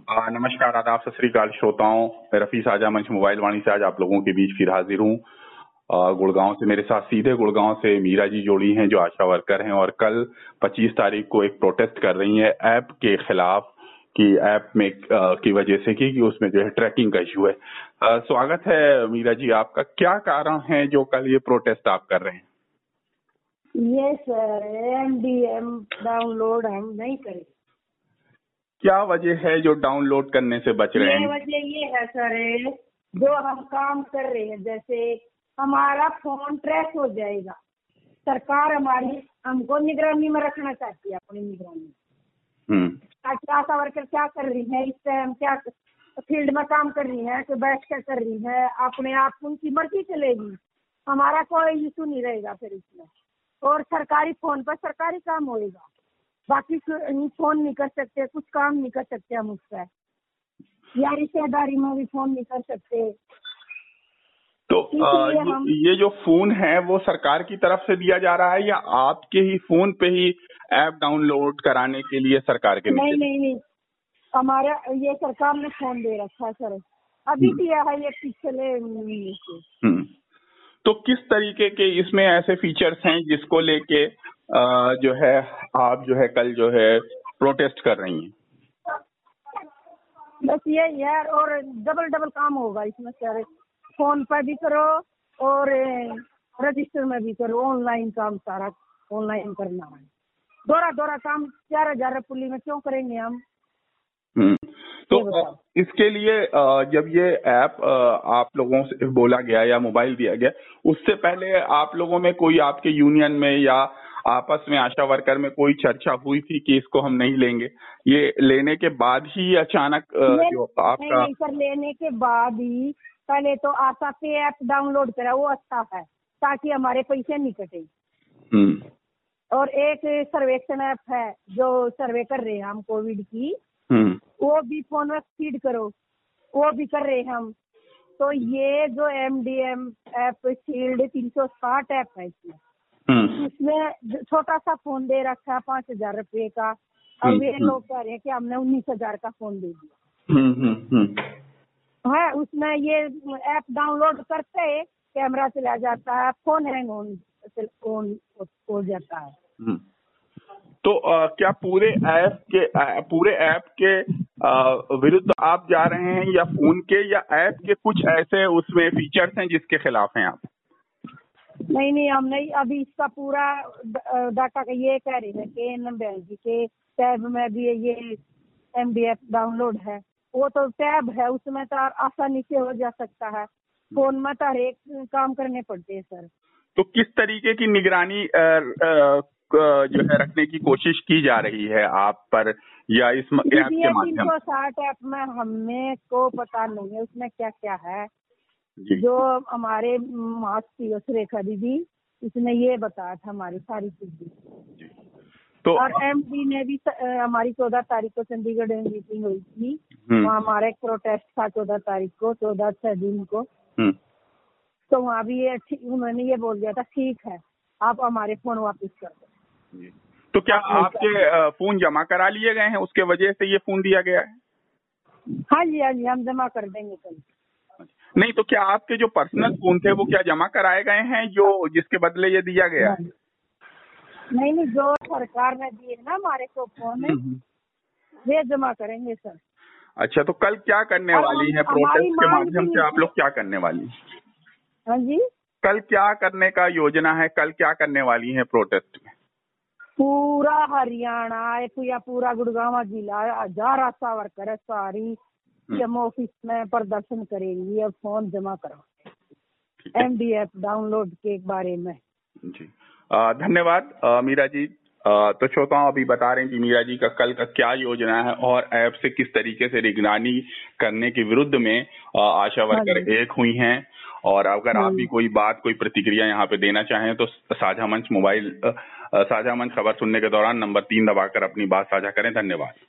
नमस्कार, आदाब, सत श्री अकाल श्रोताओं। मैं रफी साझा मंच मोबाइल वाणी से आज आप लोगों के बीच फिर हाजिर हूँ। गुड़गांव से मेरे साथ सीधे गुड़गांव से मीरा जी जोड़ी हैं जो आशा वर्कर हैं और कल 25 तारीख को एक प्रोटेस्ट कर रही हैं ऐप के खिलाफ कि ऐप में की वजह से कि उसमें जो है ट्रैकिंग का इशू है। स्वागत है मीरा जी आपका। क्या कारण है जो कल ये प्रोटेस्ट आप कर रहे हैं? ये सर MDM डाउनलोड हम नहीं करें। क्या वजह है जो डाउनलोड करने से बच रहे हैं? ये वजह ये है सर, जो हम काम कर रहे हैं, जैसे हमारा फोन ट्रैक हो जाएगा। सरकार हमारी हमको निगरानी में रखना चाहती है, अपनी निगरानी। आशा वर्कर क्या कर रही है इस टाइम, क्या फील्ड में काम कर रही है कि बैठ कर कर रही है, अपने आप उनकी मर्जी चलेगी। हमारा कोई इशू नहीं रहेगा फिर इसमें, और सरकारी फोन पर सरकारी काम होएगा। बाकी फोन नहीं कर सकते, कुछ काम नहीं कर सकते हम उस पर, या रिश्तेदारी में भी फोन नहीं कर सकते। तो ये जो फोन है वो सरकार की तरफ से दिया जा रहा है या आपके ही फोन पे ही ऐप डाउनलोड कराने के लिए सरकार के? नहीं, हमारा ये सरकार ने फोन दे रखा है सर, अभी दिया है ये पिछले महीने से। तो किस तरीके के इसमें ऐसे फीचर्स हैं जिसको लेके जो है आप जो है कल जो है प्रोटेस्ट कर रही हैं? बस ये यार, और डबल काम होगा इसमें सर। फोन पर भी करो और रजिस्टर में भी करो, ऑनलाइन काम सारा ऑनलाइन करना है। दोहरा काम 4000 पुली में क्यों करेंगे हम? तो इसके लिए जब ये ऐप आप लोगों से बोला गया या मोबाइल दिया गया, उससे पहले आप लोगों में कोई आपके यूनियन में या आपस में आशा वर्कर में कोई चर्चा हुई थी कि इसको हम नहीं लेंगे? ये लेने के बाद ही अचानक जो आपका? नहीं सर, लेने के बाद ही। पहले तो आशा पे ऐप डाउनलोड करा, वो अच्छा है ताकि हमारे पैसे नहीं कटे। और एक सर्वेक्षण ऐप है जो सर्वे कर रहे हैं हम कोविड की, वो भी फोन में फीड करो, वो भी कर रहे हैं हम। तो ये जो MDM ऐप शील्ड 360 ऐप है इसमें छोटा सा फोन दे रखा है 5000 रुपए का। अब ये लोग कह रहे हैं कि हमने 19,000 का फोन दे दिया है। उसमें ये ऐप डाउनलोड करते कैमरा चला जाता है, फोन हैंग हो जाता है। तो क्या पूरे ऐप के विरुद्ध आप जा रहे हैं या फोन के या ऐप के कुछ ऐसे उसमें फीचर्स हैं जिसके खिलाफ हैं आप? नहीं, हम नहीं। अभी इसका पूरा डाटा का ये कह रहे हैं कि बैंक के टैब में भी ये MDF डाउनलोड है। वो तो टैब है, उसमें तो आसानी से हो जा सकता है। फोन में तो हर एक काम करने पड़ते हैं सर। तो किस तरीके की निगरानी जो है रखने की कोशिश की जा रही है आप पर या इस ऐप के माध्यम? 360 ऐप में हमें को पता नहीं है उसमें क्या क्या है। जो हमारे मास्टर सुरेखा दीदी, उसने ये बताया था हमारी सारी चीजें। तो और MP ने भी हमारी 14 तारीख को चंडीगढ़ में मीटिंग हुई थी, वहाँ हमारा एक प्रोटेस्ट था 14 तारीख को, 14 जून को। तो वहाँ भी ये उन्होंने ये बोल दिया था, ठीक है आप हमारे फोन वापस कर दो। तो क्या आपके फोन जमा करा लिए गए हैं, उसके वजह से ये फोन दिया गया है? हाँ जी, हम जमा कर देंगे कल। नहीं, तो क्या आपके जो पर्सनल फोन थे वो क्या जमा कराए गए हैं जो जिसके बदले ये दिया गया? नहीं, जो सरकार ने दिए ना हमारे को फोन, वे जमा करेंगे सर। अच्छा, तो कल क्या करने वाली है? प्रोटेस्ट के माध्यम से आप लोग क्या करने वाली हैं? हाँ जी, कल क्या करने का योजना है? कल क्या करने वाली है प्रोटेस्ट में? पूरा हरियाणा या पूरा गुड़गांव जिला 1000 आशा वर्कर सारी ऑफिस में प्रदर्शन करेंगी और फोन जमा करो MDF डाउनलोड के बारे में। जी, धन्यवाद मीरा जी। तो श्रोताओं, अभी बता रहे हैं कि मीरा जी का कल का क्या योजना है और ऐप से किस तरीके से निगरानी करने के विरुद्ध में आशा वर्कर एक हुई हैं। और अगर आप भी कोई प्रतिक्रिया यहाँ पे देना चाहें तो साझा मंच खबर सुनने के दौरान नंबर 3 दबाकर अपनी बात साझा करें। धन्यवाद।